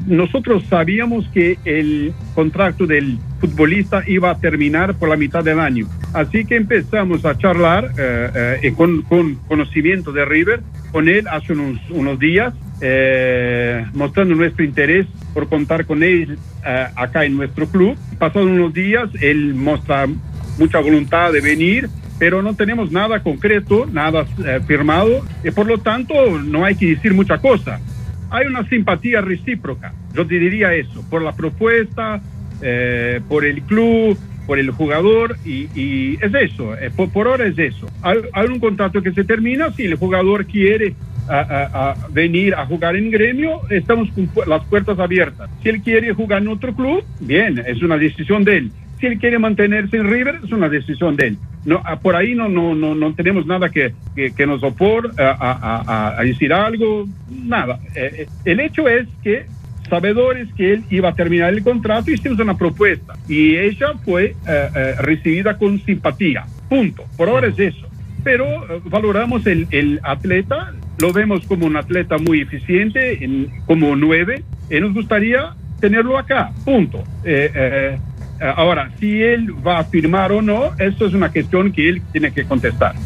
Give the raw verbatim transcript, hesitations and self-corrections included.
nosotros sabíamos que el contrato del futbolista iba a terminar por la mitad del año. Así que empezamos a charlar eh, eh, con, con conocimiento de River con él hace unos, unos días, eh, mostrando nuestro interés por contar con él eh, acá en nuestro club. Pasados unos días, él muestra mucha voluntad de venir, pero no tenemos nada concreto, nada eh, firmado, y por lo tanto no hay que decir mucha cosa. Hay una simpatía recíproca, yo te diría eso, por la propuesta, eh, por el club, por el jugador, y, y es eso, eh, por, por ahora es eso. Hay, hay un contrato que se termina, si el jugador quiere a, a, a venir a jugar en Gremio, estamos con las puertas abiertas. Si él quiere jugar en otro club, bien, es una decisión de él. Si él quiere mantenerse en River, es una decisión de él. No, por ahí no, no, no, no tenemos nada que, que, que nos oporte a, a, a, a decir algo, nada. Eh, el hecho es que, sabedores que él iba a terminar el contrato, hicimos una propuesta y ella fue eh, eh, recibida con simpatía. Punto. Por ahora es eso. Pero eh, valoramos el, el atleta, lo vemos como un atleta muy eficiente, en, como nueve, y nos gustaría tenerlo acá. Punto. Eh, eh, Ahora, si él va a firmar o no, eso es una cuestión que él tiene que contestar.